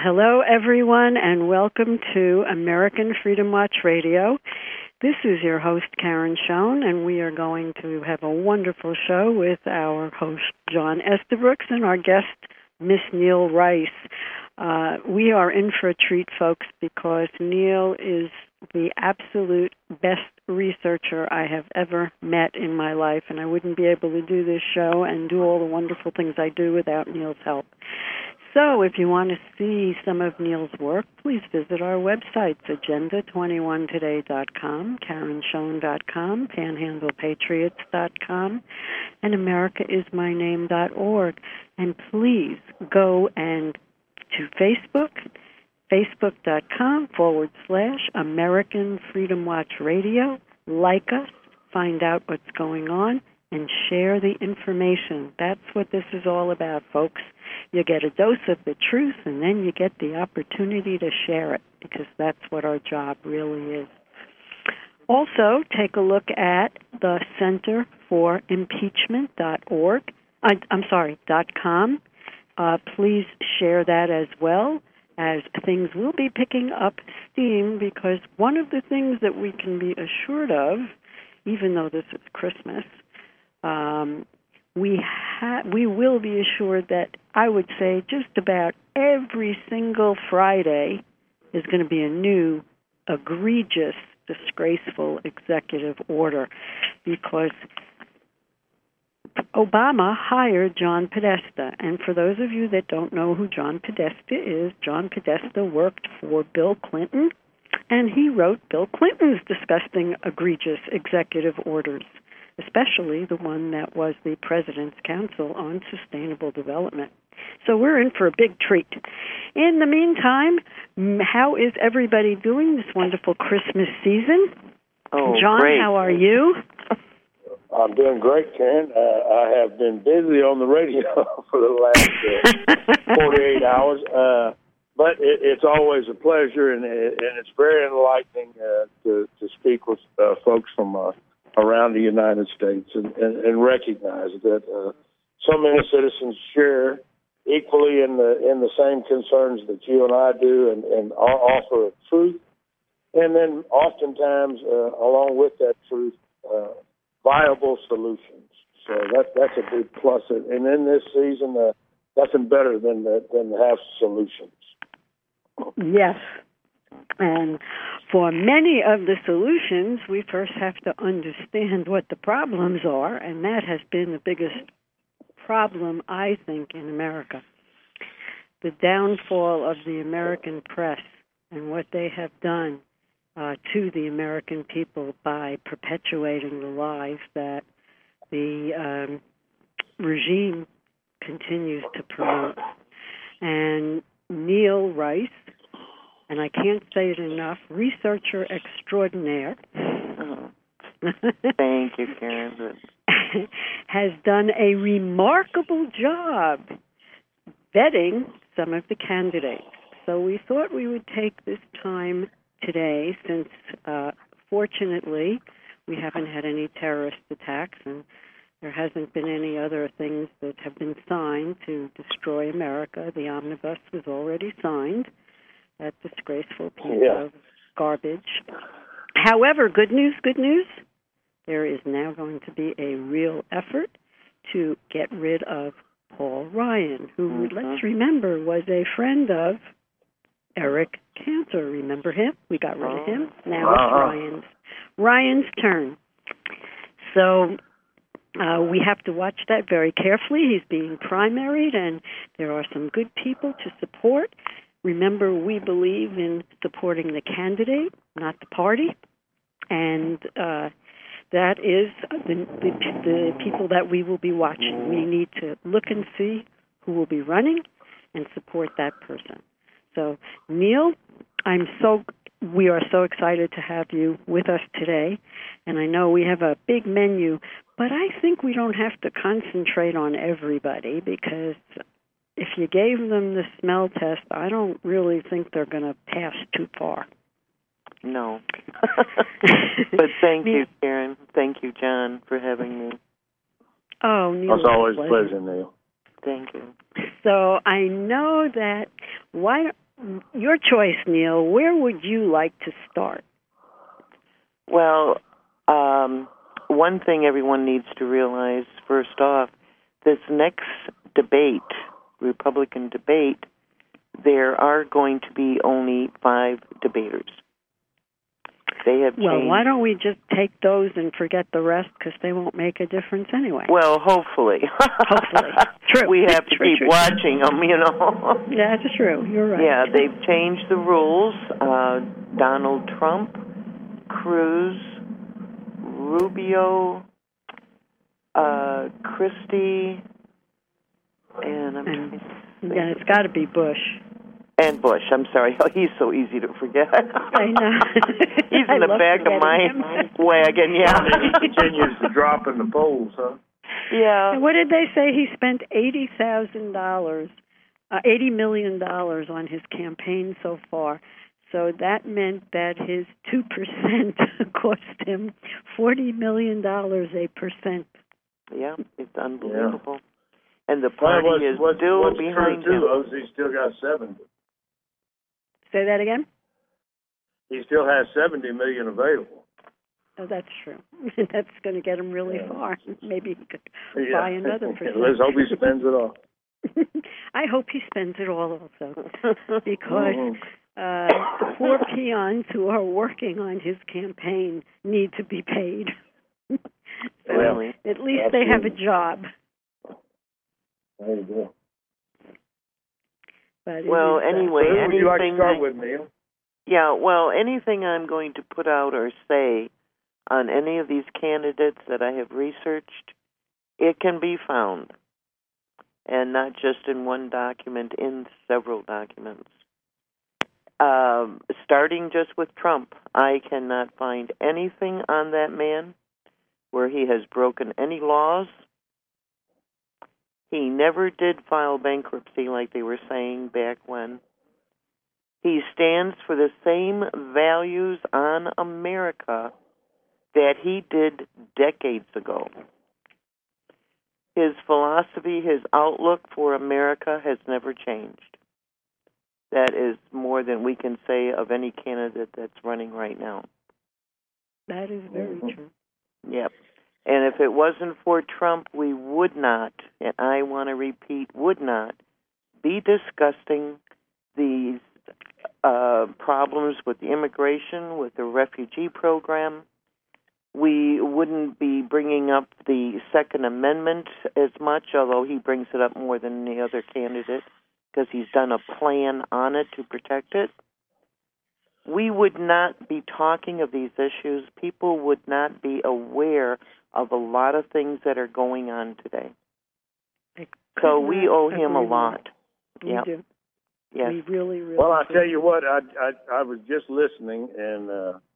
hello, everyone, and welcome to American Freedom Watch Radio. This is your host, Karen Schoen, and we are going to have a wonderful show with our host, John Estabrooks, and our guest, Miss Neil Rice. We are in for a treat, folks, because Neil is the absolute best researcher I have ever met in my life, and I wouldn't be able to do this show and do all the wonderful things I do without Neil's help. So if you want to see some of Neil's work, please visit our websites, agenda21today.com, karenschoen.com, panhandlepatriots.com, and americaismyname.org. And please go and to Facebook, facebook.com/American Freedom Watch Radio. Like us, find out what's going on, and share the information. That's what this is all about, folks. You get a dose of the truth, and then you get the opportunity to share it, because that's what our job really is. Also, take a look at the Center for Impeachment.org. .com. Please share that as well, as things will be picking up steam, because one of the things that we can be assured of, even though this is Christmas, we will be assured that, I would say, just about every single Friday is going to be a new, egregious, disgraceful executive order, because Obama hired John Podesta. And for those of you that don't know who John Podesta is, John Podesta worked for Bill Clinton, and he wrote Bill Clinton's disgusting, egregious executive orders, especially the one that was the President's Council on Sustainable Development. So we're in for a big treat. In the meantime, how is everybody doing this wonderful Christmas season? Oh, John, great. how are you? I'm doing great, Karen. I have been busy on the radio for the last 48 hours, but it's always a pleasure, and it's very enlightening to speak with folks from around the United States and recognize that so many citizens share equally in the same concerns that you and I do, and offer truth, and then oftentimes along with that truth, viable solutions. So that's a big plus. And in this season, nothing better than to have solutions. Yes. And for many of the solutions, we first have to understand what the problems are, and that has been the biggest problem, I think, in America. The downfall of the American press and what they have done to the American people by perpetuating the lies that the regime continues to promote. And Neil Rice, and I can't say it enough, researcher extraordinaire. Oh. Thank you, Karen. Has done a remarkable job vetting some of the candidates. So we thought we would take this time today, since fortunately we haven't had any terrorist attacks and there hasn't been any other things that have been signed to destroy America. The omnibus was already signed, that disgraceful piece of garbage. However, good news, there is now going to be a real effort to get rid of Paul Ryan, who, let's remember, was a friend of Eric Cantor. Remember him? We got rid of him. Now it's Ryan's turn. So we have to watch that very carefully. He's being primaried, and there are some good people to support. Remember, we believe in supporting the candidate, not the party, and that is the people that we will be watching. We need to look and see who will be running and support that person. So, Neil, we are so excited to have you with us today, and I know we have a big menu, but I think we don't have to concentrate on everybody, because if you gave them the smell test, I don't really think they're going to pass too far. No. But thank you, Karen. Thank you, John, for having me. Oh, Neil. It's always a pleasure, Neil. Thank you. So I know that your choice, Neil. Where would you like to start? Well, one thing everyone needs to realize, first off, this next debate, Republican debate, there are going to be only 5 debaters. They have changed. Well, why don't we just take those and forget the rest, because they won't make a difference anyway. Well, hopefully. Hopefully. True. We have to keep watching them, Yeah, that's true. You're right. Yeah, they've changed the rules. Donald Trump, Cruz, Rubio, Christie, and it's got to be Bush. And Bush. I'm sorry. Oh, he's so easy to forget. I know. He's in the back of my wagon, yeah. He continues to drop in the polls, huh? Yeah. And what did they say? He spent $80 million on his campaign so far. So that meant that his 2% cost him $40 million a percent. Yeah, it's unbelievable. Yeah. And the party is still behind him. He still got 70. Say that again? He still has $70 million available. Oh, that's true. That's going to get him really far. Maybe he could buy another percent. Let's hope he spends it all. I hope he spends it all also, because the poor peons who are working on his campaign need to be paid. Really? At least they have a job. There you go. Anyway, who would you like to start with, Neil? Yeah, well, anything I'm going to put out or say on any of these candidates that I have researched, it can be found, and not just in one document, in several documents. Starting just with Trump, I cannot find anything on that man where he has broken any laws. He never did file bankruptcy like they were saying back when. He stands for the same values on America that he did decades ago. His philosophy, his outlook for America has never changed. That is more than we can say of any candidate that's running right now. That is very true. Yep. And if it wasn't for Trump, we would not, and I want to repeat, would not be discussing these problems with the immigration, with the refugee program. We wouldn't be bringing up the Second Amendment as much, although he brings it up more than any other candidate, because he's done a plan on it to protect it. We would not be talking of these issues. People would not be aware of a lot of things that are going on today. So we owe him a lot. We do. Yes. We really, really Well, I tell you what, I was just listening, and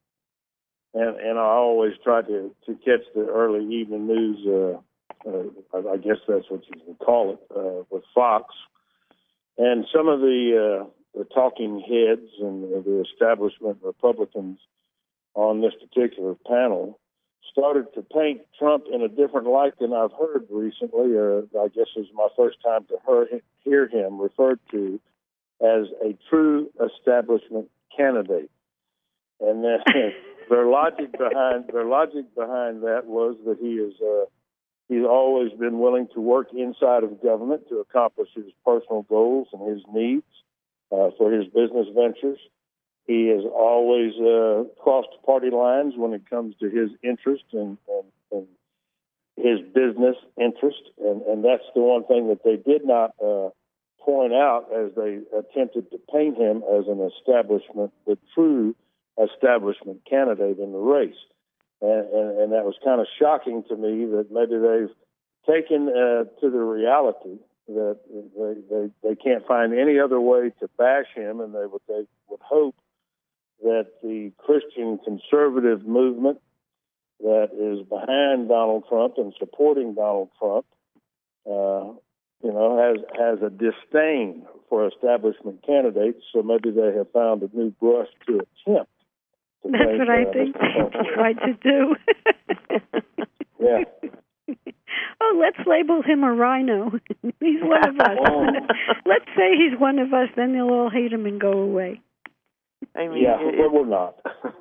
I always try to catch the early evening news. I guess that's what you can call it, with Fox, and some of the talking heads and the establishment Republicans on this particular panel started to paint Trump in a different light than I've heard recently, or I guess it was my first time to hear him referred to as a true establishment candidate. And then their logic behind that was that he's always been willing to work inside of government to accomplish his personal goals and his needs for his business ventures. He has always crossed party lines when it comes to his interest and his business interest, and that's the one thing that they did not point out as they attempted to paint him as an establishment, the true establishment candidate in the race. And that was kind of shocking to me that maybe they've taken to the reality that they can't find any other way to bash him, and they would hope that the Christian conservative movement that is behind Donald Trump and supporting Donald Trump, has a disdain for establishment candidates. So maybe they have found a new brush to attempt. That's what I think they tried to do. Yeah. Oh, let's label him a rhino. He's one of us. Let's say he's one of us, then they'll all hate him and go away. I mean, but we're not.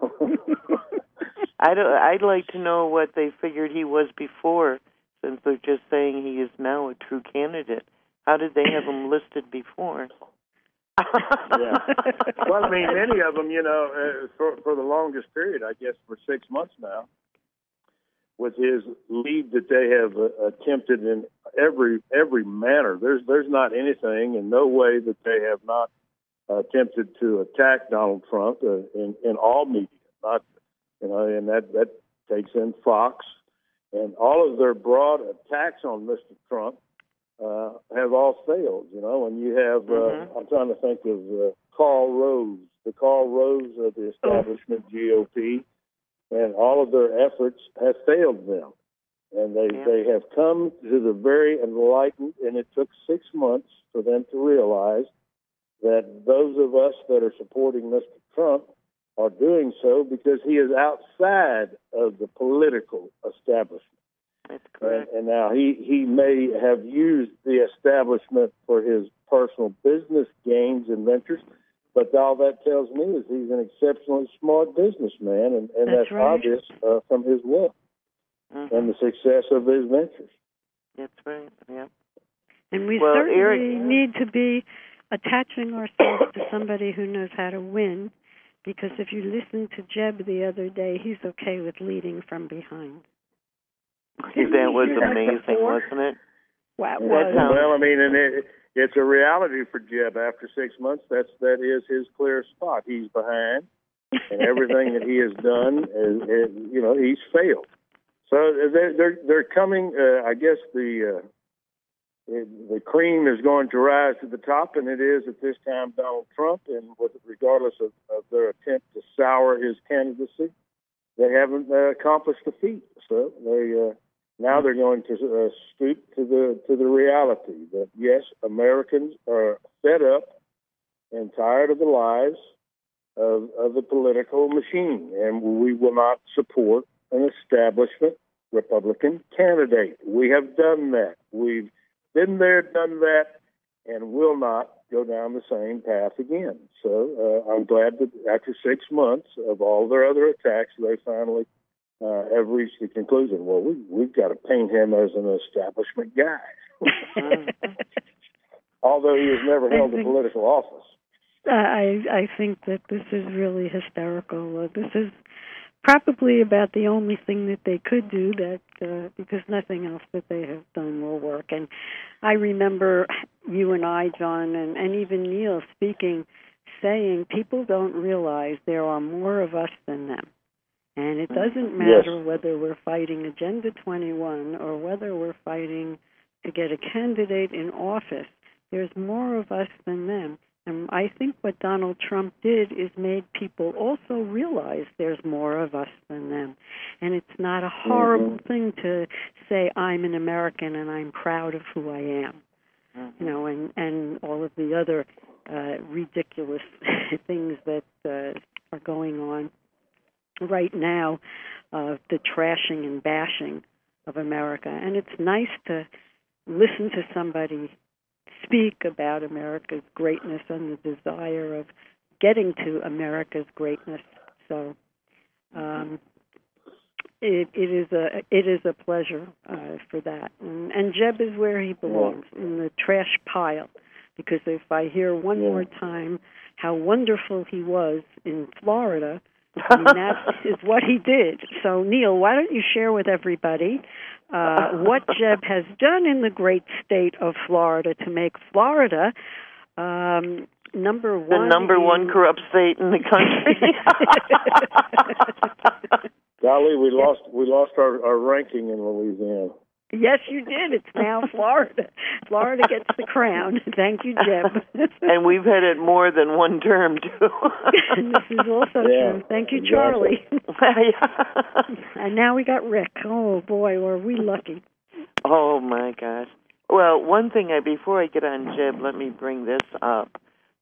I'd like to know what they figured he was before, since they're just saying he is now a true candidate. How did they have him listed before? Yeah. Well, I mean, many of them, for the longest period, I guess for 6 months now, with his lead that they have attempted in every manner. There's not anything in no way that they have not attempted to attack Donald Trump in all media. Not, and that takes in Fox, and all of their broad attacks on Mr. Trump have all failed. And you have I'm trying to think of Karl Rove, the Karl Rove of the establishment GOP. And all of their efforts have failed them. And they have come to the very enlightened, and it took 6 months for them to realize that those of us that are supporting Mr. Trump are doing so because he is outside of the political establishment. That's correct. And now he may have used the establishment for his personal business gains and ventures, but all that tells me is he's an exceptionally smart businessman, and that's right. obvious from his wealth and the success of his ventures. That's right, yeah. And we certainly need to be attaching ourselves to somebody who knows how to win, because if you listen to Jeb the other day, he's okay with leading from behind. That was amazing, wasn't it? Wow. Well, I mean, and it's a reality for Jeb. After 6 months, that is his clear spot. He's behind, and everything that he has done, he's failed. So they're coming. I guess the cream is going to rise to the top, and it is at this time Donald Trump. And regardless of their attempt to sour his candidacy, they haven't accomplished a feat. So now they're going to stoop to the reality that, yes, Americans are fed up and tired of the lies of the political machine, and we will not support an establishment Republican candidate. We have done that. We've been there, done that, and will not go down the same path again. So I'm glad that after 6 months of all their other attacks, they finally have reached the conclusion, well, we've got to paint him as an establishment guy. Although he has never held a political office. I think that this is really hysterical. This is probably about the only thing that they could do, that because nothing else that they have done will work. And I remember you and I, John, and even Neil saying people don't realize there are more of us than them. And it doesn't matter whether we're fighting Agenda 21 or whether we're fighting to get a candidate in office. There's more of us than them. And I think what Donald Trump did is made people also realize there's more of us than them. And it's not a horrible thing to say, I'm an American and I'm proud of who I am. And all of the other ridiculous things that are going on right now, the trashing and bashing of America. And it's nice to listen to somebody speak about America's greatness and the desire of getting to America's greatness. So it is a pleasure for that. And Jeb is where he belongs, in the trash pile. Because if I hear one more time how wonderful he was in Florida, I mean, that is what he did. So, Neil, why don't you share with everybody what Jeb has done in the great state of Florida to make Florida number one. The number one corrupt state in the country. Golly, we lost our ranking in Louisiana. Yes, you did. It's now Florida. Florida gets the crown. Thank you, Jeb. And we've had it more than one term, too. And this is also true. Thank you, Charlie. And now we got Rick. Oh, boy, were we lucky. Oh, my gosh. Well, one thing, before I get on Jeb, let me bring this up.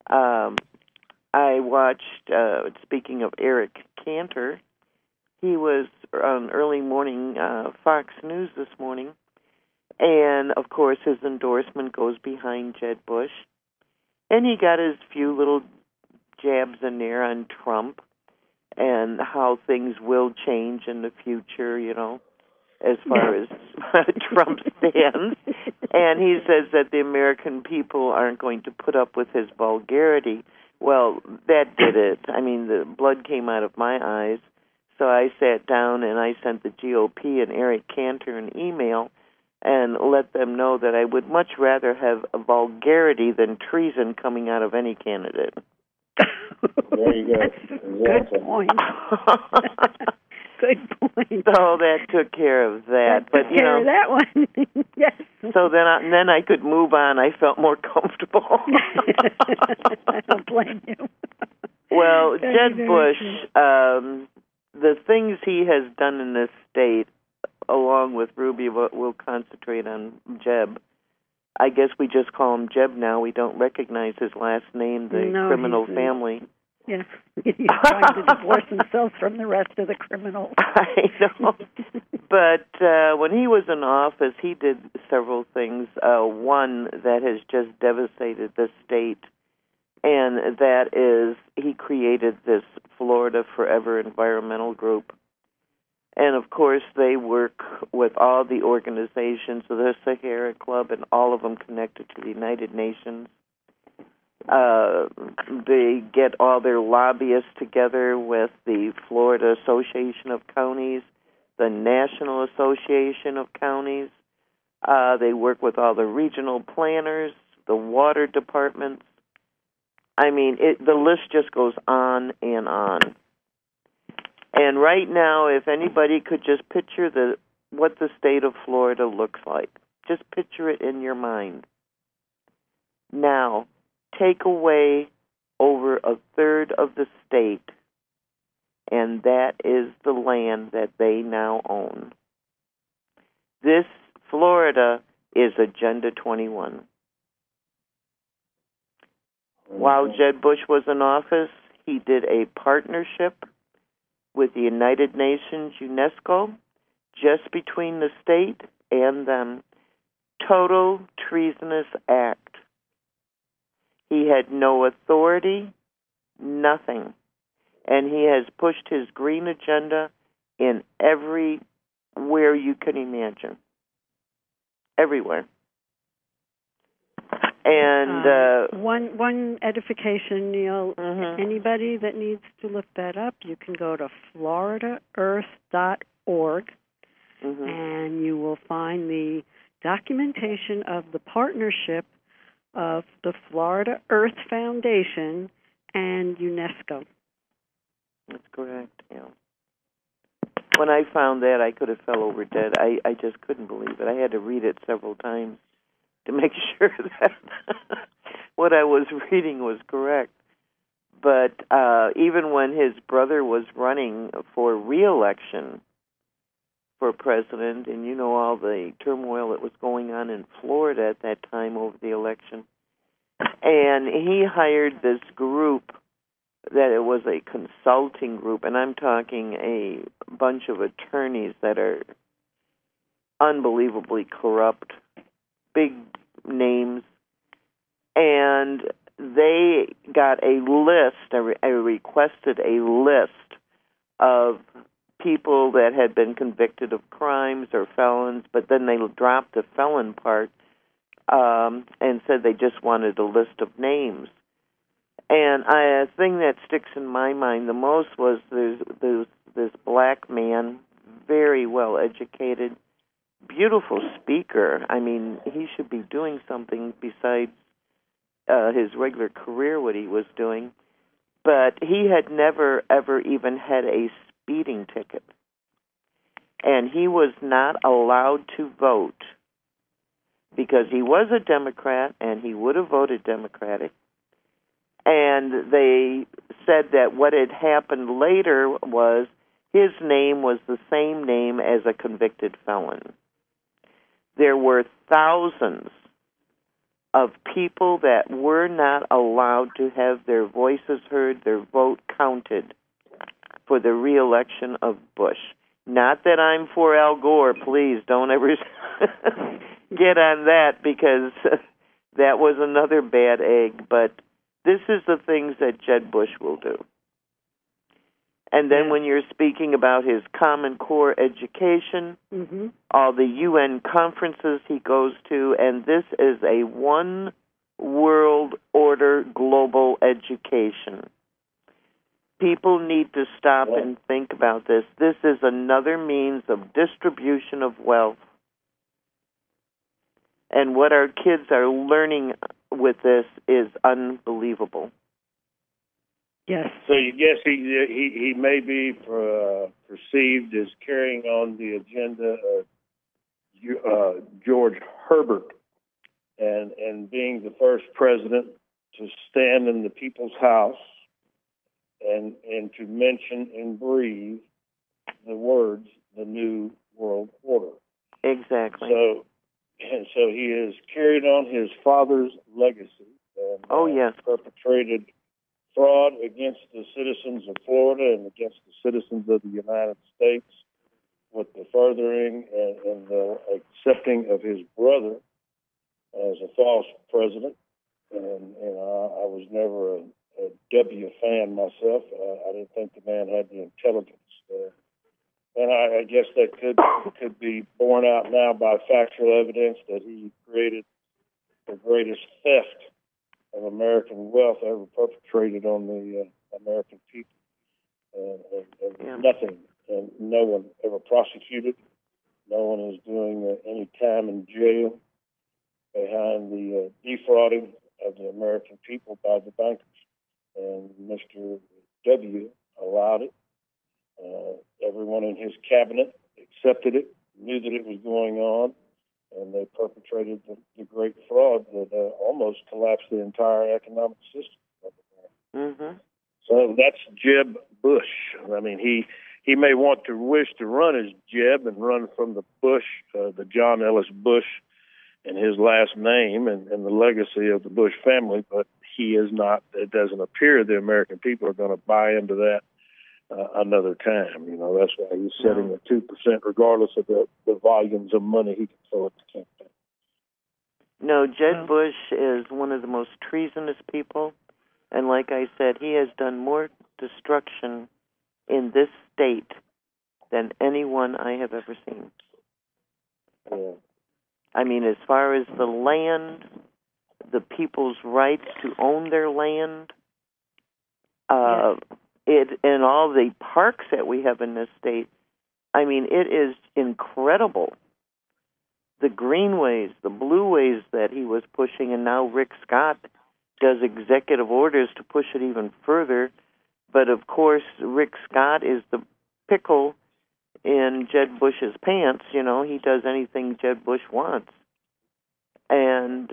I watched, speaking of Eric Cantor, he was on early morning Fox News this morning And, of course, his endorsement goes behind Jeb Bush. And he got his few little jabs in there on Trump and how things will change in the future, as far as Trump stands. And he says that the American people aren't going to put up with his vulgarity. Well, that did it. I mean, the blood came out of my eyes. So I sat down and I sent the GOP and Eric Cantor an email and let them know that I would much rather have a vulgarity than treason coming out of any candidate. There you go. That's a good point. Good point. So that took care of that. That took care of that one. Yes. So then I could move on. I felt more comfortable. I don't blame you. Well, Jeb Bush, the things he has done in this state, along with Rubio, we'll concentrate on Jeb. I guess we just call him Jeb now. We don't recognize his last name, the criminal family. Yes, he's trying to divorce himself from the rest of the criminals. I know. But when he was in office, he did several things. One that has just devastated the state, and that is he created this Florida Forever Environmental Group. And, of course, they work with all the organizations, the Sahara Club, and all of them connected to the United Nations. They get all their lobbyists together with the Florida Association of Counties, the National Association of Counties. They work with all the regional planners, the water departments. I mean, the list just goes on and on. And right now, if anybody could just picture what the state of Florida looks like, just picture it in your mind. Now, take away over a third of the state, and that is the land that they now own. This Florida is Agenda 21. While Jeb Bush was in office, he did a partnership with the United Nations, UNESCO, just between the state and them. Total treasonous act. He had no authority, nothing. And he has pushed his green agenda in everywhere you can imagine. Everywhere. And one edification, Neil. Mm-hmm. Anybody that needs to look that up, you can go to floridaearth.org, mm-hmm. and you will find the documentation of the partnership of the Florida Earth Foundation and UNESCO. That's correct. Yeah. When I found that, I could have fell over dead. I just couldn't believe it. I had to read it several times to make sure that what I was reading was correct. But even when his brother was running for re-election for president, and you know all the turmoil that was going on in Florida at that time over the election, and he hired this group that it was a consulting group, and I'm talking a bunch of attorneys that are unbelievably corrupt, big names, and they got a list, requested a list of people that had been convicted of crimes or felons, but then they dropped the felon part and said they just wanted a list of names. And a thing that sticks in my mind the most was there's this black man, very well educated, beautiful speaker. I mean, he should be doing something besides his regular career, what he was doing. But he had never, ever even had a speeding ticket. And he was not allowed to vote because he was a Democrat and he would have voted Democratic. And they said that what had happened later was his name was the same name as a convicted felon. There were thousands of people that were not allowed to have their voices heard, their vote counted for the re-election of Bush. Not that I'm for Al Gore, please, don't ever... get on that because that was another bad egg. But this is the things that Jeb Bush will do. And then when you're speaking about his Common Core education, all the UN conferences he goes to, and this is a one world order global education. People need to stop and think about this. This is another means of distribution of wealth. And what our kids are learning with this is unbelievable. Yes. So you guess he may be perceived as carrying on the agenda of George Herbert and being the first president to stand in the people's house and to mention and breathe the words, the New World Order. Exactly. So he has carried on his father's legacy and perpetrated fraud against the citizens of Florida and against the citizens of the United States with the furthering and the accepting of his brother as a false president. And I was never a W fan myself. I didn't think the man had the intelligence. And I guess that could be borne out now by factual evidence that he created the greatest theft of American wealth ever perpetrated on the American people. And nothing, and no one ever prosecuted. No one is doing any time in jail behind the defrauding of the American people by the bankers. And Mr. W. allowed it. Everyone in his cabinet accepted it, knew that it was going on, and they perpetrated the great fraud that almost collapsed the entire economic system of America. So that's Jeb Bush. I mean, he may want to wish to run as Jeb and run from the Bush, the John Ellis Bush, and his last name and the legacy of the Bush family, but he is not. It doesn't appear the American people are going to buy into that another time. You know, that's why he's setting at 2%, regardless of the volumes of money he can throw at the campaign. No, Jeb Bush is one of the most treasonous people, and like I said, he has done more destruction in this state than anyone I have ever seen. Yeah. I mean, as far as the land, the people's rights to own their land, and all the parks that we have in this state, I mean, it is incredible. The greenways, the blueways that he was pushing, and now Rick Scott does executive orders to push it even further. But, of course, Rick Scott is the pickle in Jeb Bush's pants. You know, he does anything Jeb Bush wants. And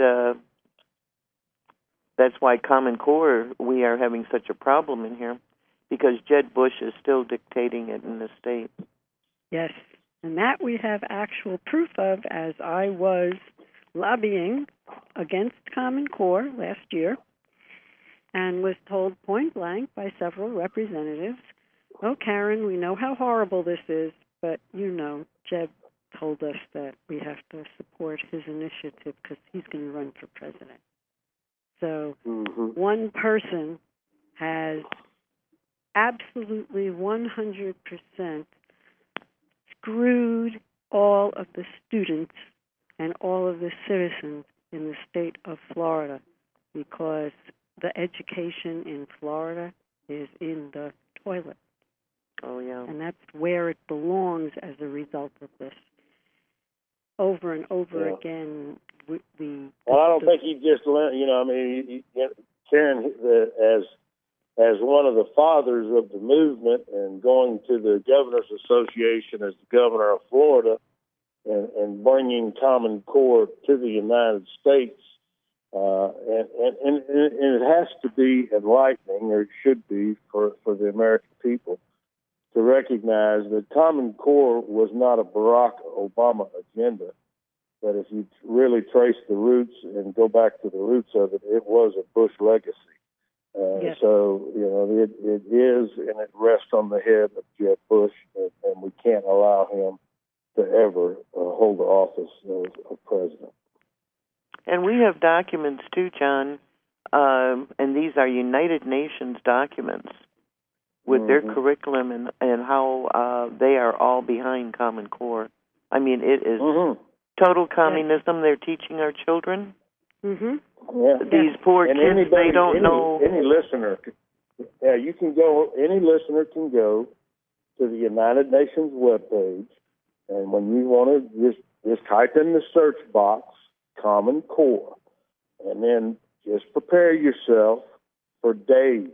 that's why Common Core, we are having such a problem in here, because Jeb Bush is still dictating it in the state. Yes, and that we have actual proof of, as I was lobbying against Common Core last year and was told point blank by several representatives, "Oh, Karen, we know how horrible this is, but, you know, Jeb told us that we have to support his initiative because he's going to run for president." So one person has absolutely 100% screwed all of the students and all of the citizens in the state of Florida, because the education in Florida is in the toilet. Oh, yeah. And that's where it belongs as a result of this. Over and over again, we well, I don't think he just learned, you know, I mean, Karen, as one of the fathers of the movement and going to the Governors Association as the governor of Florida and bringing Common Core to the United States, and it has to be enlightening, or it should be, for the American people to recognize that Common Core was not a Barack Obama agenda, but if you really trace the roots and go back to the roots of it, it was a Bush legacy. Yes. So, you know, it is, and it rests on the head of Jeb Bush, and we can't allow him to ever hold the office of president. And we have documents too, John, and these are United Nations documents with their curriculum and how they are all behind Common Core. I mean, it is total communism they're teaching our children. Yeah. These poor and kids, they don't know. Any listener, you can go. Any listener can go to the United Nations webpage, and when you want to, just type in the search box Common Core, and then just prepare yourself for days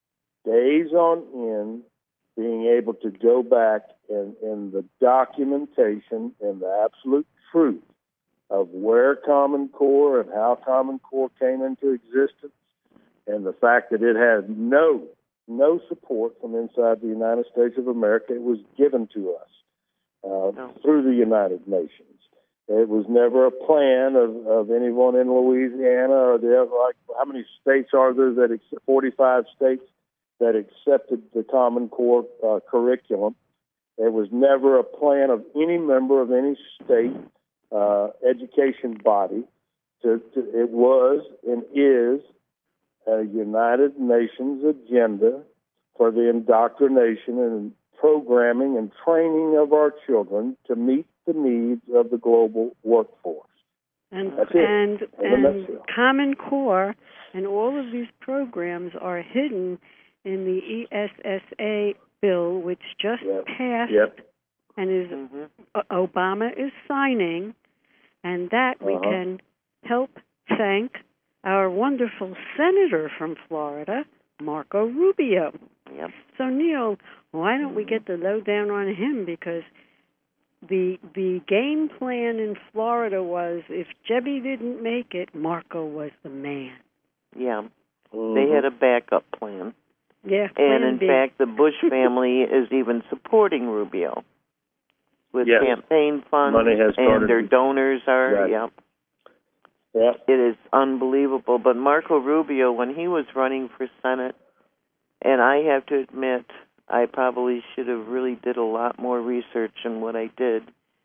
on end, being able to go back in the documentation and the absolute truth of where Common Core and how Common Core came into existence, and the fact that it had no support from inside the United States of America. It was given to us through the United Nations. It was never a plan of anyone in Louisiana or the other. Like, how many states are there 45 states that accepted the Common Core curriculum. It was never a plan of any member of any state education body. It was and is a United Nations agenda for the indoctrination and programming and training of our children to meet the needs of the global workforce. And That's it. And Common Core and all of these programs are hidden in the ESSA bill, which just passed and is Obama is signing, and that we can help thank our wonderful senator from Florida, Marco Rubio. Yep. So, Neil, why don't we get the lowdown on him? Because the game plan in Florida was if Jebby didn't make it, Marco was the man. Yeah. They had a backup plan. Yeah. And in fact, the Bush family is even supporting Rubio with campaign funds, money has started, and their donors are. Right. Yeah. It is unbelievable. But Marco Rubio, when he was running for Senate, and I have to admit, I probably should have really did a lot more research than what I did.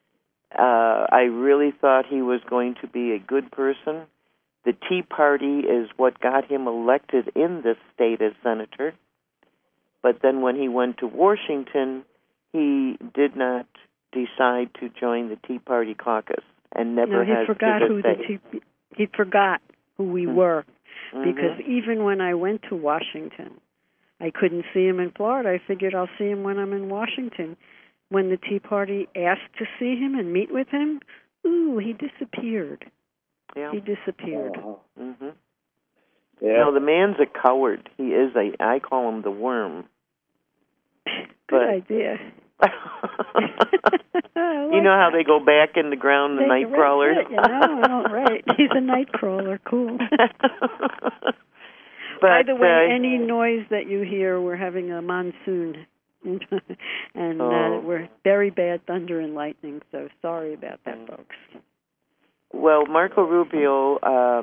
I really thought he was going to be a good person. The Tea Party is what got him elected in this state as senator. But then when he went to Washington, he did not decide to join the Tea Party caucus and never has to this day. He forgot who we were, because even when I went to Washington, I couldn't see him in Florida. I figured I'll see him when I'm in Washington. When the Tea Party asked to see him and meet with him, he disappeared. Yeah. He disappeared. No, the man's a coward. He is I call him the worm. Good idea. You know how they go back in the ground, the night crawlers? Right. He's a night crawler. Cool. By the way, any noise that you hear, we're having a monsoon. And we're very bad thunder and lightning, so sorry about that, folks. Well, Marco Rubio,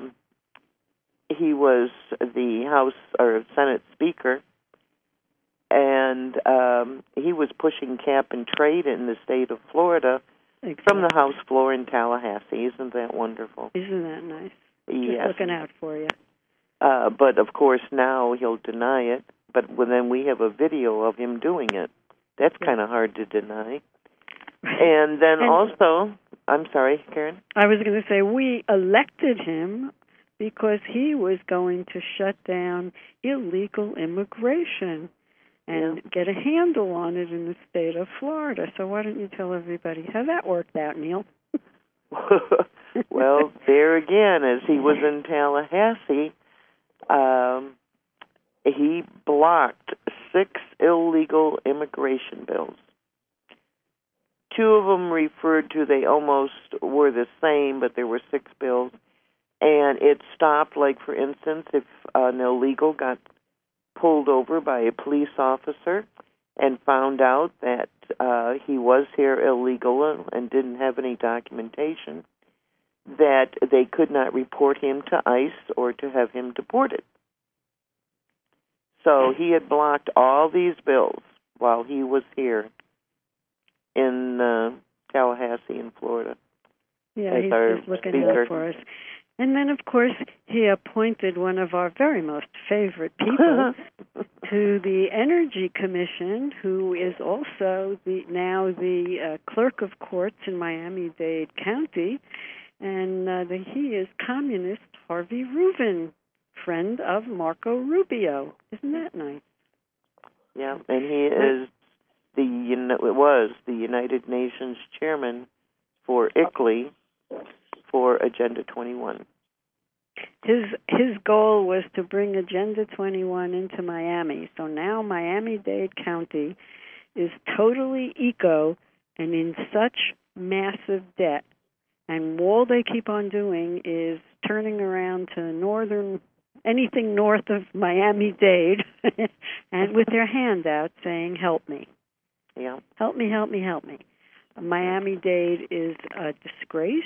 he was the House or Senate Speaker, and he was pushing cap and trade in the state of Florida from the House floor in Tallahassee. Isn't that wonderful? Isn't that nice? Yes. Just looking out for you. But, of course, now he'll deny it. But then we have a video of him doing it. That's kind of hard to deny. And then also, I'm sorry, Karen? I was going to say we elected him because he was going to shut down illegal immigration and get a handle on it in the state of Florida. So why don't you tell everybody how that worked out, Neil? Well, there again, as he was in Tallahassee, he blocked 6 illegal immigration bills. 2 of them referred to, they almost were the same, but there were 6 bills. And it stopped, like, for instance, if an illegal got pulled over by a police officer and found out that he was here illegal and didn't have any documentation, that they could not report him to ICE or to have him deported. So he had blocked all these bills while he was here in Tallahassee in Florida. Yeah, as he's our just looking speaker. out for us. And then, of course, he appointed one of our very most favorite people to the Energy Commission, who is also now the clerk of courts in Miami-Dade County, and he is Communist Harvey Rubin, friend of Marco Rubio. Isn't that nice? Yeah, and he is was the United Nations chairman for ICLEI for Agenda 21. His goal was to bring Agenda 21 into Miami. So now Miami-Dade County is totally eco and in such massive debt. And all they keep on doing is turning around to anything north of Miami-Dade and with their hand out saying, help me. Yeah. Help me, help me, help me. Miami-Dade is a disgrace.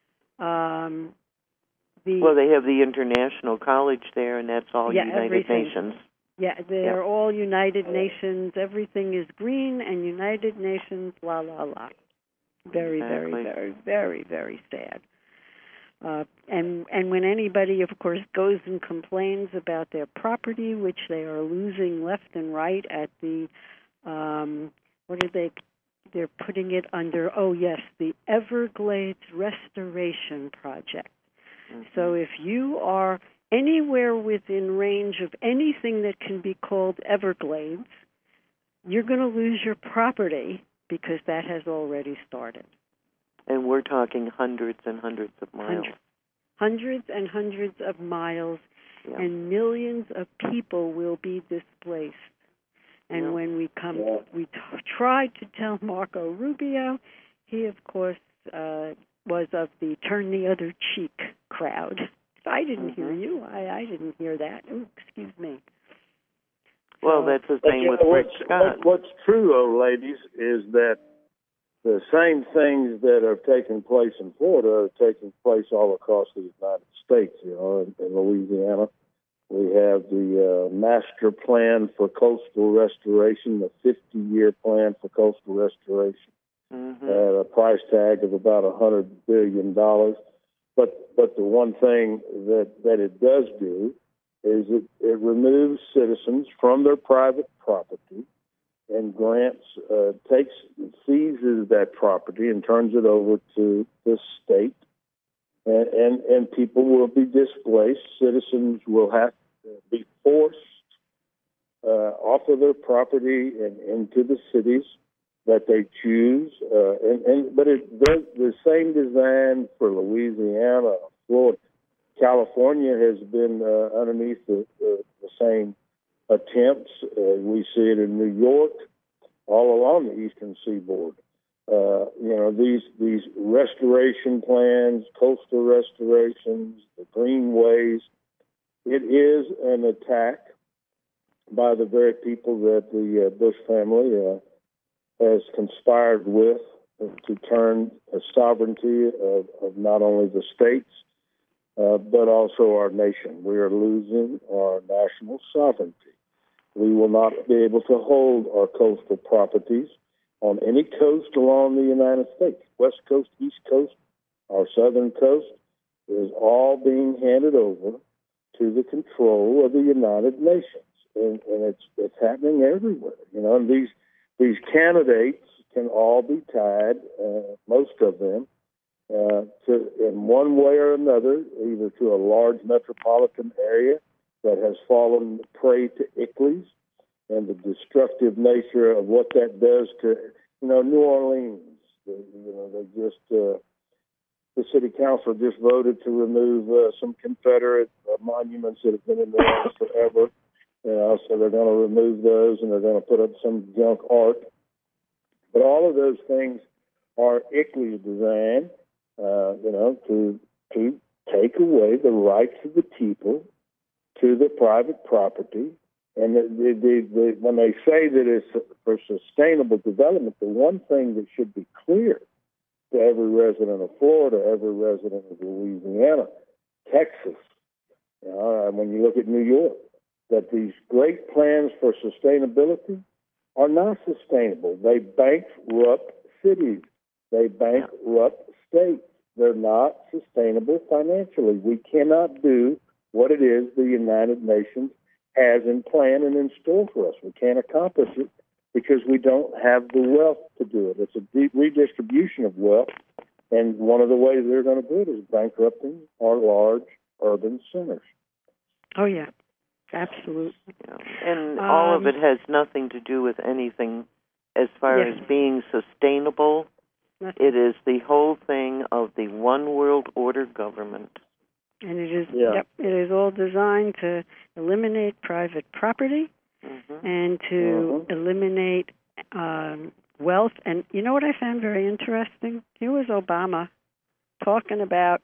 Well, they have the International College there, and that's all United everything. Nations. Yeah, they're all United Nations. Everything is green and United Nations, la, la, la. Very, exactly. very, very, very, very sad. And when anybody, of course, goes and complains about their property, which they are losing left and right at the, they're putting it under, the Everglades Restoration Project. Mm-hmm. So if you are anywhere within range of anything that can be called Everglades, you're going to lose your property because that has already started. And we're talking hundreds and hundreds of miles. Hundreds and hundreds of miles, and millions of people will be displaced. And when we tried to tell Marco Rubio, he, of course, was of the turn the other cheek crowd. I didn't hear you. I didn't hear that. Oh, excuse me. Well, that's the same with Rick Scott. What's true, though, ladies, is that the same things that are taking place in Florida are taking place all across the United States. In Louisiana, we have the Master Plan for Coastal Restoration, the 50-year plan for coastal restoration, at a price tag of about $100 billion. But the one thing that it does do is it removes citizens from their private property and seizes that property and turns it over to the state, and people will be displaced. Citizens will have to be forced off of their property and into the cities that they choose. But it does the same design for Louisiana, Florida. California has been underneath the same attempts. We see it in New York, all along the eastern seaboard. These restoration plans, coastal restorations, the greenways, it is an attack by the very people that the Bush family has conspired with to turn the sovereignty of not only the states, but also our nation. We are losing our national sovereignty. We will not be able to hold our coastal properties on any coast along the United States. West Coast, East Coast, our southern coast is all being handed over to the control of the United Nations. And it's happening everywhere. And these candidates can all be tied, most of them, to in one way or another, either to a large metropolitan area that has fallen prey to ICLEIs and the destructive nature of what that does to, New Orleans. The city council just voted to remove some Confederate monuments that have been in New Orleans forever. So they're going to remove those and they're going to put up some junk art. But all of those things are ICLEI designed, to take away the rights of the people to the private property. And when they say that it's for sustainable development, the one thing that should be clear to every resident of Florida, every resident of Louisiana, Texas, and when you look at New York, that these great plans for sustainability are not sustainable. They bankrupt cities. They bankrupt states. They're not sustainable financially. We cannot do what it is the United Nations has in plan and in store for us. We can't accomplish it because we don't have the wealth to do it. It's a deep redistribution of wealth, and one of the ways they're going to do it is bankrupting our large urban centers. Oh, yeah. Absolutely. Yeah. And all of it has nothing to do with anything as far as being sustainable. Nothing. It is the whole thing of the one world order government. And it is, it is all designed to eliminate private property and to eliminate wealth. And you know what I found very interesting? Here was Obama talking about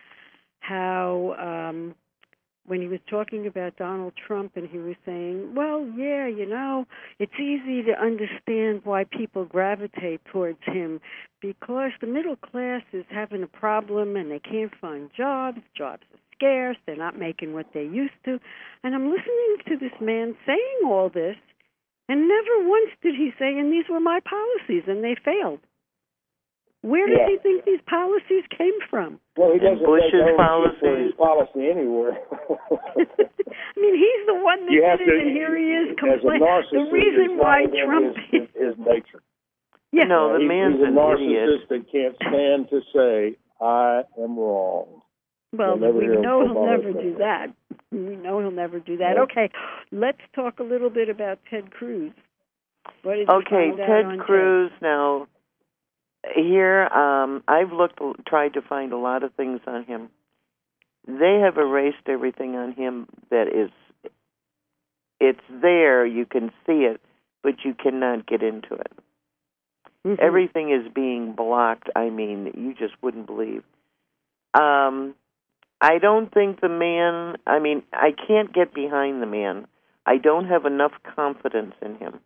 how when he was talking about Donald Trump, and he was saying, well, yeah, you know, it's easy to understand why people gravitate towards him because the middle class is having a problem and they can't find jobs. Jobs are scarce. They're not making what they used to. And I'm listening to this man saying all this, and never once did he say, and these were my policies, and they failed. Where does he think these policies came from? Well, he doesn't Bush's policy anywhere. I mean, he's the one that did it, and here he is complaining. The reason why Trump is nature. Yeah. No, the man's he's a an narcissist idiot. that can't stand to say, I am wrong. Well, we know he'll never do that. We know he'll never do that. Yep. Okay, let's talk a little bit about Ted Cruz. What did Ted Cruz, now... Here, I've tried to find a lot of things on him. They have erased everything on him that is, it's there, you can see it, but you cannot get into it. Mm-hmm. Everything is being blocked, I mean, you just wouldn't believe. I don't think the man, I can't get behind the man. I don't have enough confidence in him.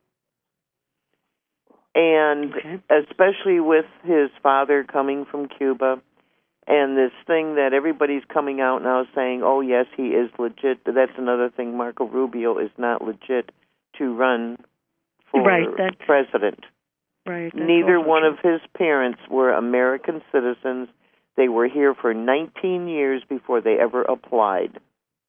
And especially with his father coming from Cuba and this thing that everybody's coming out now saying, oh, yes, he is legit. That's another thing. Marco Rubio is not legit to run for president. Right. Neither one of his parents were American citizens. They were here for 19 years before they ever applied.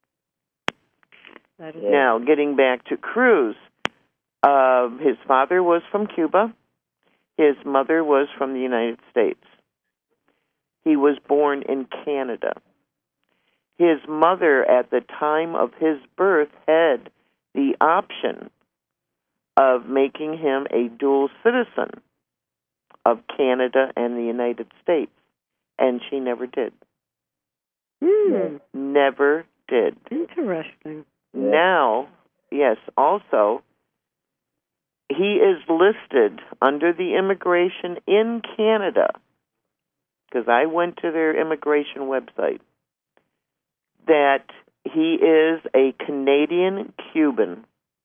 Now, getting back to Cruz. His father was from Cuba. His mother was from the United States. He was born in Canada. His mother, at the time of his birth, had the option of making him a dual citizen of Canada and the United States, and she never did. Never did. Interesting. Now, yes, also... he is listed under the immigration in Canada, because I went to their immigration website, that he is a Canadian Cuban.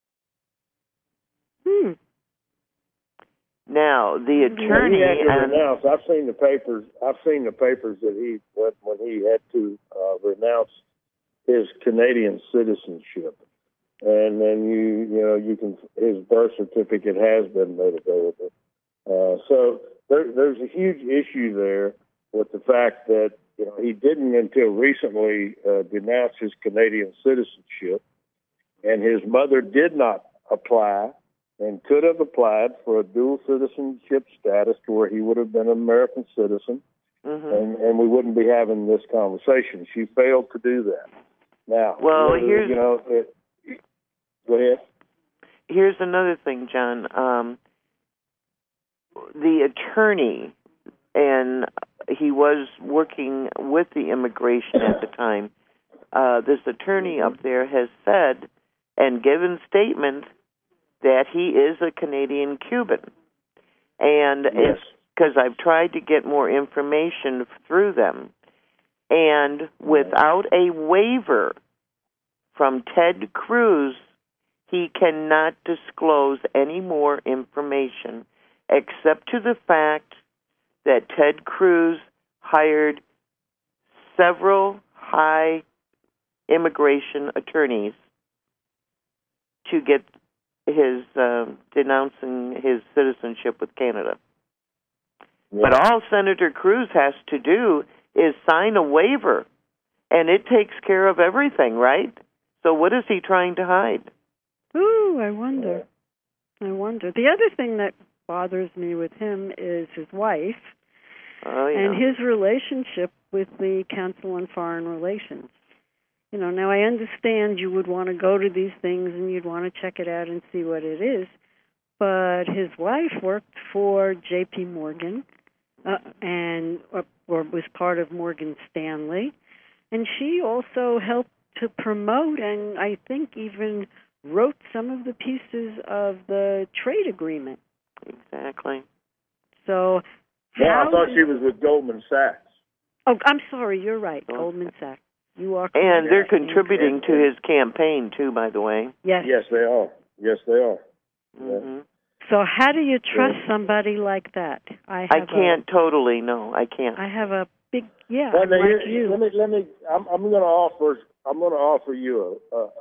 Now, the attorney... I've seen the papers. That he, when he had to renounce his Canadian citizenship. And then you can, his birth certificate has been made available. So there's a huge issue there with the fact that he didn't until recently denounce his Canadian citizenship, and his mother did not apply and could have applied for a dual citizenship status to where he would have been an American citizen, and we wouldn't be having this conversation. She failed to do that. Now, go ahead. Here's another thing, John. The attorney, and he was working with the immigration at the time, this attorney up there has said and given statement that he is a Canadian Cuban. And it's because I've tried to get more information through them. And without a waiver from Ted Cruz, he cannot disclose any more information except to the fact that Ted Cruz hired several high immigration attorneys to get his denouncing his citizenship with Canada. But all Senator Cruz has to do is sign a waiver, and it takes care of everything, right? So what is he trying to hide? Ooh, I wonder. The other thing that bothers me with him is his wife and his relationship with the Council on Foreign Relations. Now I understand you would want to go to these things and you'd want to check it out and see what it is, but his wife worked for J.P. Morgan or was part of Morgan Stanley, and she also helped to promote and I think even wrote some of the pieces of the trade agreement. Exactly. So, I thought she was with Goldman Sachs. Oh, I'm sorry. You're right. Goldman Sachs. You are correct. And they're contributing to his campaign, too, by the way. Yes. Yes, they are. Mm-hmm. So how do you trust somebody like that? I can't totally. No, I can't. I have a big, Well, I'm like you. Let me. I'm going to offer you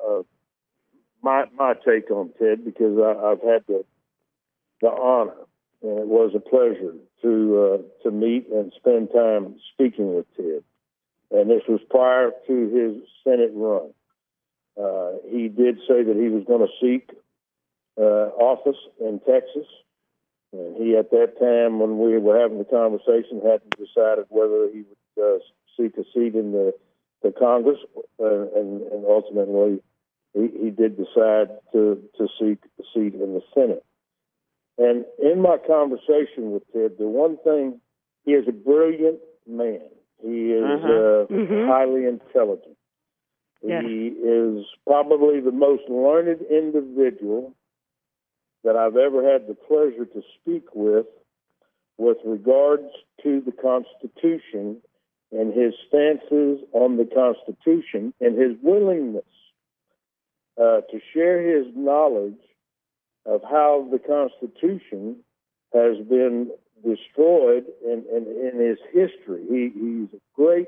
my take on Ted, because I've had the honor, and it was a pleasure to meet and spend time speaking with Ted. And this was prior to his Senate run. He did say that he was going to seek office in Texas. And he, at that time, when we were having the conversation, hadn't decided whether he would seek a seat in the Congress. And ultimately, he did decide to seek a seat in the Senate. And in my conversation with Ted, the one thing, he is a brilliant man. He is highly intelligent. Yes. He is probably the most learned individual that I've ever had the pleasure to speak with regards to the Constitution and his stances on the Constitution and his willingness to share his knowledge of how the Constitution has been destroyed in his history. He's a great,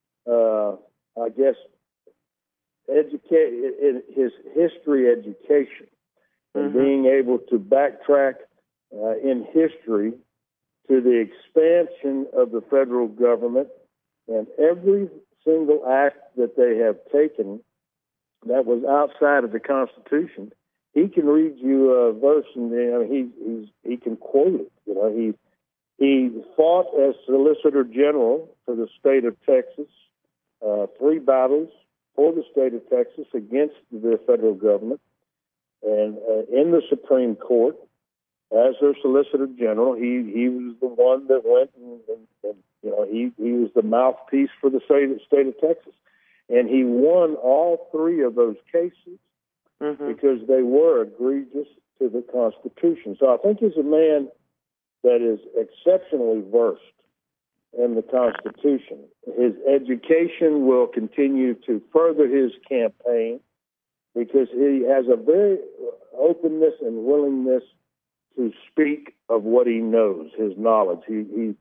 his history education, and being able to backtrack in history to the expansion of the federal government and every single act that they have taken that was outside of the Constitution. He can read you a verse, and he can quote it. He fought as Solicitor General for the state of Texas, 3 battles for the state of Texas against the federal government, and in the Supreme Court, as their Solicitor General, he was the one that went and he was the mouthpiece for the state of Texas, and he won all 3 of those cases because they were egregious to the Constitution. So I think he's a man that is exceptionally versed in the Constitution. His education will continue to further his campaign because he has a very openness and willingness to speak of what he knows, his knowledge. He's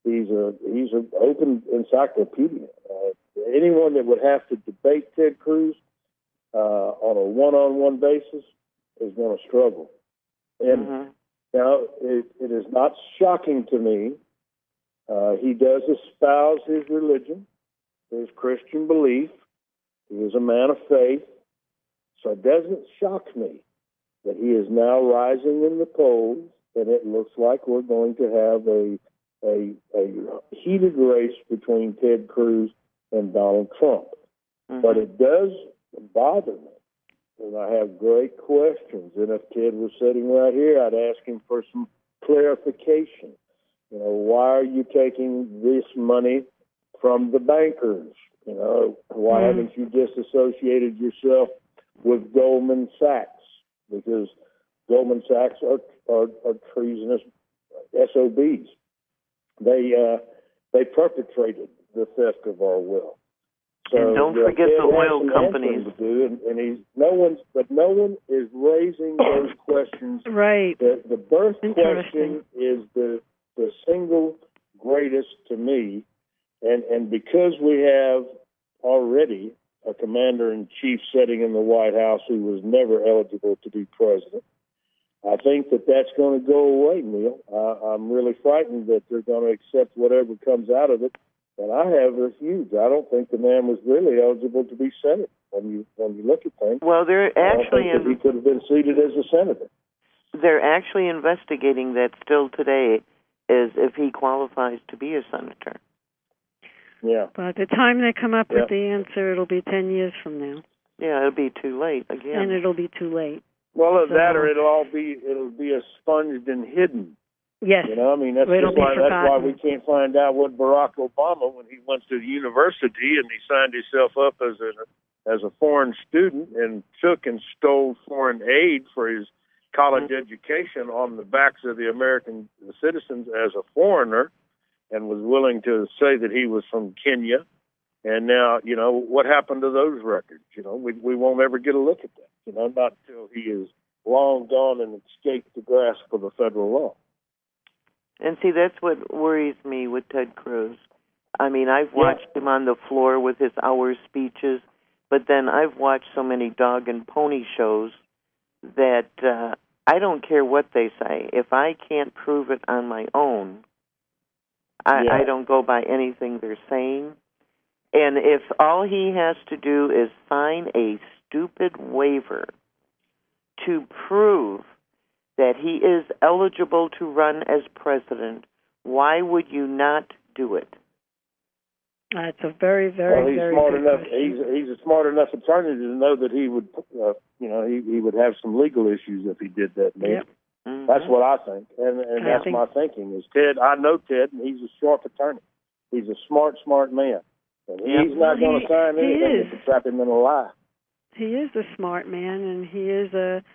an open encyclopedia. Anyone that would have to debate Ted Cruz on a one-on-one basis is going to struggle. And now, it is not shocking to me. He does espouse his religion, his Christian belief. He is a man of faith. So it doesn't shock me that he is now rising in the polls, and it looks like we're going to have a heated race between Ted Cruz and Donald Trump. But it does bother me. And I have great questions. And if Ted was sitting right here, I'd ask him for some clarification. Why are you taking this money from the bankers? Why haven't you disassociated yourself with Goldman Sachs? Because Goldman Sachs are treasonous SOBs. They perpetrated the theft of our wealth. So and don't forget the oil companies. No one is raising those questions. Right. The birth question is the single greatest to me, and because we have already a commander-in-chief sitting in the White House who was never eligible to be president, I think that that's going to go away, Neil. I'm really frightened that they're going to accept whatever comes out of it. And I have a huge. I don't think the man was really eligible to be senator when you look at things. Well, they're actually he could have been seated as a senator. They're actually investigating that still today, as if he qualifies to be a senator. Yeah. By the time they come up with the answer, it'll be 10 years from now. Yeah, it'll be too late again. And it'll be too late. Well, that or it'll be expunged and hidden. Yes. You know, I mean, that's why we can't find out what Barack Obama, when he went to the university and he signed himself up as a foreign student and took and stole foreign aid for his college education on the backs of the American citizens as a foreigner, and was willing to say that he was from Kenya. And now, you know, what happened to those records? You know, we won't ever get a look at that, you know, not until he is long gone and escaped the grasp of the federal law. And see, that's what worries me with Ted Cruz. I mean, I've watched him on the floor with his hour speeches, but then I've watched so many dog and pony shows that I don't care what they say. If I can't prove it on my own, I don't go by anything they're saying. And if all he has to do is sign a stupid waiver to prove that he is eligible to run as president, why would you not do it? That's a very, very, he's very smart good enough. question. He's a smart enough attorney to know that he would, he would have some legal issues if he did that. Yep. Mm-hmm. That's what I think, and that's my thinking. Is Ted? I know Ted, and he's a sharp attorney. He's a smart man, and he's not going to sign anything to trap him in a lie. He is a smart man, and he is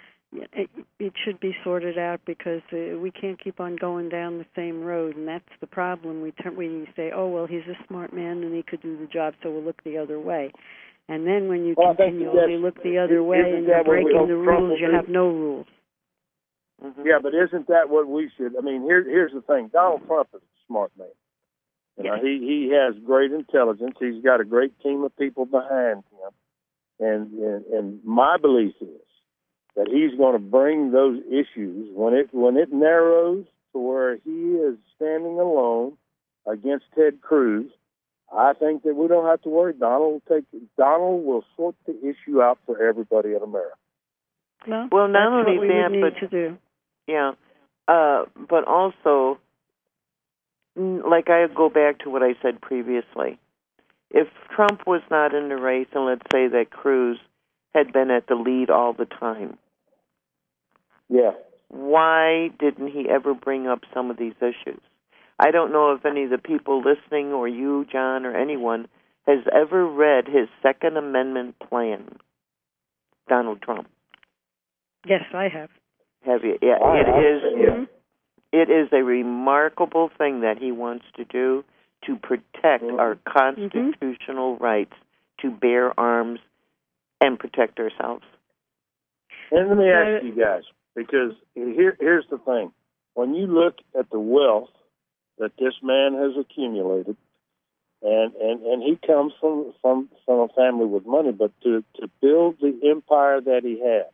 it should be sorted out because we can't keep on going down the same road, and that's the problem. We say, oh, well, he's a smart man and he could do the job, so we'll look the other way. And then when you continually look the other way and you're breaking the rules, you have no rules. Mm-hmm. Yeah, but isn't that what we should? I mean, here's the thing. Donald Trump is a smart man. You know, he has great intelligence. He's got a great team of people behind him, and my belief is that he's going to bring those issues when it narrows to where he is standing alone against Ted Cruz. I think that we don't have to worry. Donald will sort the issue out for everybody in America. Well, not only what we that, would need but to do. Yeah, but also, like I go back to what I said previously. If Trump was not in the race, and let's say that Cruz had been at the lead all the time, why didn't he ever bring up some of these issues? I don't know if any of the people listening, or you, John, or anyone, has ever read his Second Amendment plan, Donald Trump. Yes, I have. Have you? Yeah, it is a remarkable thing that he wants to do to protect our constitutional rights to bear arms and protect ourselves. And let me ask you guys, because here's the thing. When you look at the wealth that this man has accumulated, and he comes from a family with money, but to build the empire that he has,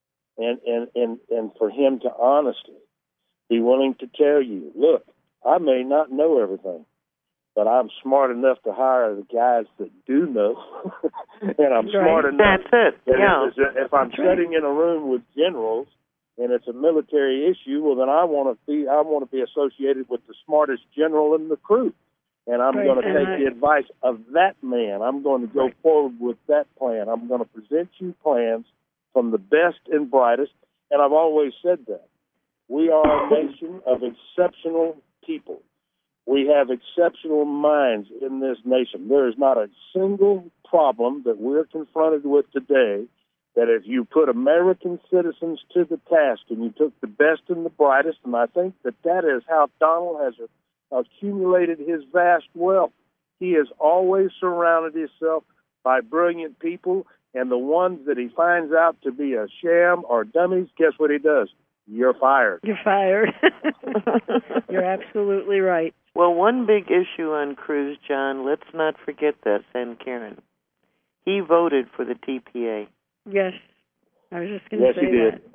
and for him to honestly be willing to tell you, look, I may not know everything, but I'm smart enough to hire the guys that do know, and I'm smart enough. That's it. If I'm sitting in a room with generals and it's a military issue, well, then I want to be associated with the smartest general in the crew, and I'm going to take the advice of that man. I'm going to go forward with that plan. I'm going to present you plans from the best and brightest, and I've always said that. We are a nation of exceptional people. We have exceptional minds in this nation. There is not a single problem that we're confronted with today that if you put American citizens to the task and you took the best and the brightest, and I think that is how Donald has accumulated his vast wealth. He has always surrounded himself by brilliant people, and the ones that he finds out to be a sham or dummies, guess what he does? You're fired. You're fired. You're absolutely right. Well, one big issue on Cruz, John, let's not forget this, and Karen. He voted for the TPA. Yes. I was just going to say he did. that.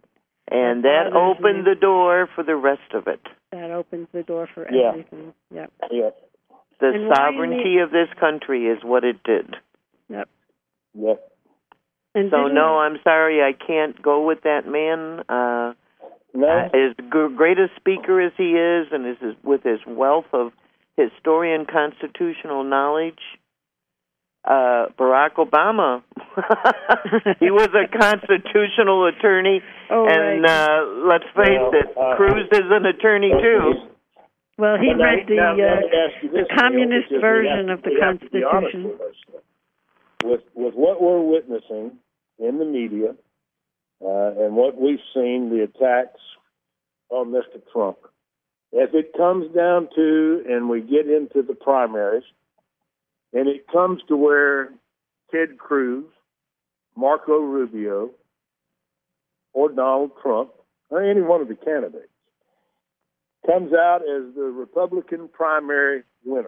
And that opened the door for the rest of it. That opens the door for everything. Yep. Yeah. The sovereignty of this country is what it did. Yep. Yep. And so, no, I'm sorry, I can't go with that man. No. As great a speaker as he is, and with his wealth of historian constitutional knowledge, Barack Obama, he was a constitutional attorney, and let's face it, Cruz is an attorney too. Well, he read the communist version of the Constitution. With what we're witnessing in the media and what we've seen, the attacks on Mr. Trump, if it comes down to, and we get into the primaries, and it comes to where Ted Cruz, Marco Rubio, or Donald Trump, or any one of the candidates, comes out as the Republican primary winner,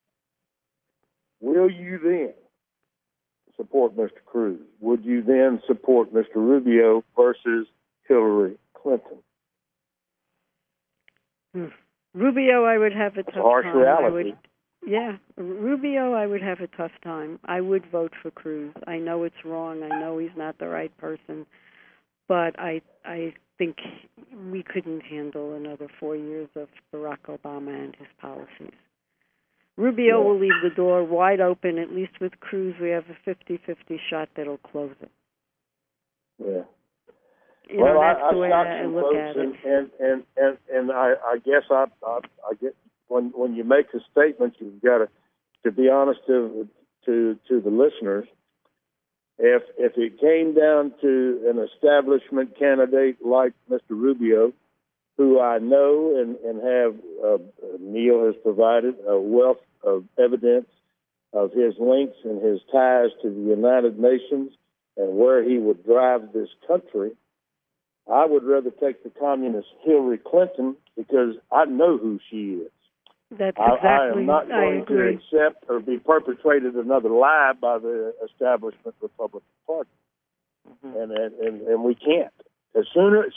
will you then support Mr. Cruz? Would you then support Mr. Rubio versus Hillary Clinton? Rubio, I would have a tough harsh time. reality. Rubio, I would have a tough time. I would vote for Cruz. I know it's wrong. I know he's not the right person, but I think we couldn't handle another 4 years of Barack Obama and his policies. Rubio will leave the door wide open. At least with Cruz, we have a 50-50 shot that'll close it. Yeah. That's the way I look at it. And I guess I get when you make a statement, you've got to be honest to the listeners. If it came down to an establishment candidate like Mr. Rubio, who I know and have, Neil has provided a wealth of evidence of his links and his ties to the United Nations and where he would drive this country, I would rather take the communist Hillary Clinton because I know who she is. That's exactly. I am not going to accept or be perpetrated another lie by the establishment Republican Party, and we can't. As soon as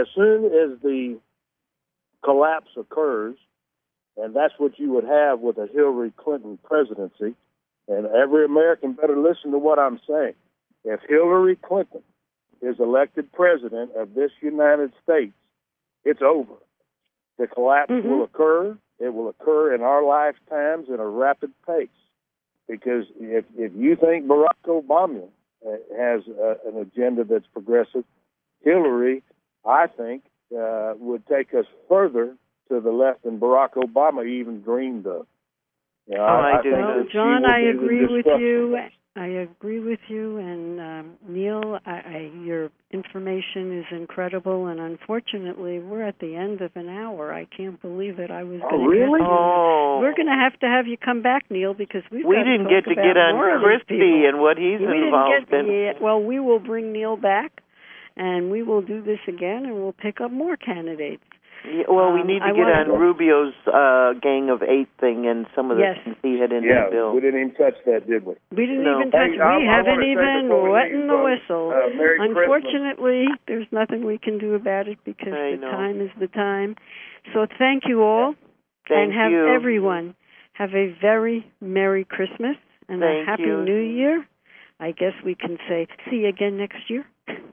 the collapse occurs, and that's what you would have with a Hillary Clinton presidency, and every American better listen to what I'm saying. If Hillary Clinton is elected president of this United States, it's over. The collapse will occur. It will occur in our lifetimes at a rapid pace. Because if you think Barack Obama has an agenda that's progressive, Hillary, I think, would take us further to the left than Barack Obama even dreamed of. You know, I do. Well, John, I agree with you. I agree with you, and Neil, your information is incredible, and unfortunately, we're at the end of an hour. I can't believe it. I was going to really? We're going to have you come back, Neil, because we didn't get to get on Christie and what he's involved in. Well, we will bring Neil back, and we will do this again, and we'll pick up more candidates. Yeah, well, we need to get on Rubio's Gang of Eight thing and some of the things he had in that bill. We didn't even touch that, did we? We didn't even touch it. We haven't even wetting the whistle. Unfortunately, there's nothing we can do about it because the time is the time. So thank you all. Thank you. Everyone have a very Merry Christmas and a Happy New Year. I guess we can say see you again next year.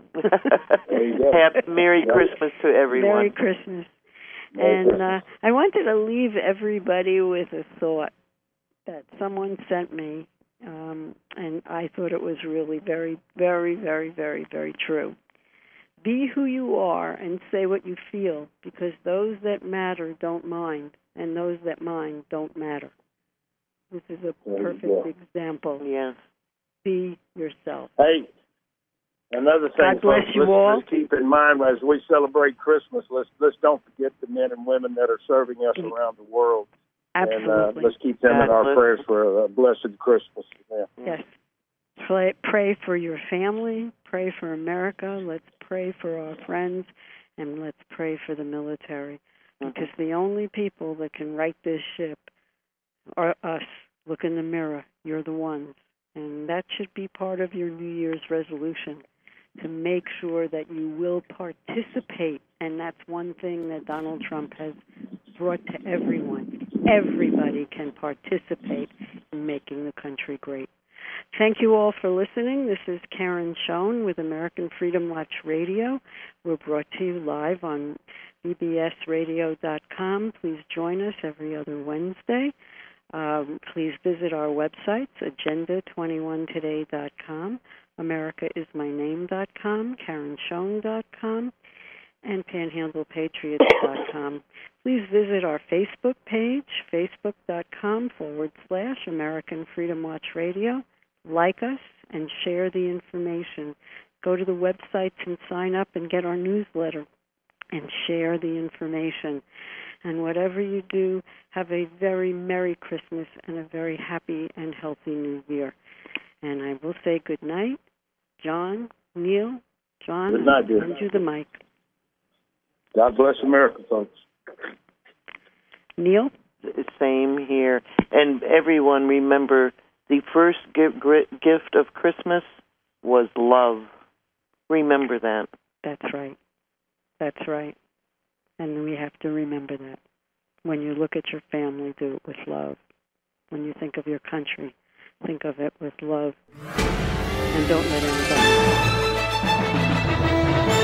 Happy Merry Christmas to everyone. Merry Christmas. And I wanted to leave everybody with a thought that someone sent me, and I thought it was really very, very, very, very, very true. Be who you are and say what you feel, because those that matter don't mind, and those that mind don't matter. This is a perfect example. Yes. Be yourself. Hey. Another thing, God bless folks, you all. Let's keep in mind as we celebrate Christmas, let's don't forget the men and women that are serving us around the world. Absolutely. And let's keep them in our prayers for a blessed Christmas. Yeah. Yes. Pray for your family. Pray for America. Let's pray for our friends, and let's pray for the military, because the only people that can right this ship are us. Look in the mirror. You're the ones. And that should be part of your New Year's resolution, to make sure that you will participate. And that's one thing that Donald Trump has brought to everyone. Everybody can participate in making the country great. Thank you all for listening. This is Karen Schoen with American Freedom Watch Radio. We're brought to you live on bbsradio.com. Please join us every other Wednesday. Please visit our websites, agenda21today.com, americaismyname.com, karenschoen.com, and panhandlepatriots.com. Please visit our Facebook page, facebook.com/American Freedom Watch Radio. Like us and share the information. Go to the websites and sign up and get our newsletter and share the information. And whatever you do, have a very Merry Christmas and a very happy and healthy New Year. And I will say good night. John, Neil, John, good night, dear. I send you the mic. God bless America, folks. Neil? Same here. And everyone, remember, the first gift of Christmas was love. Remember that. That's right. That's right. And we have to remember that. When you look at your family, do it with love. When you think of your country, think of it with love. And don't let anybody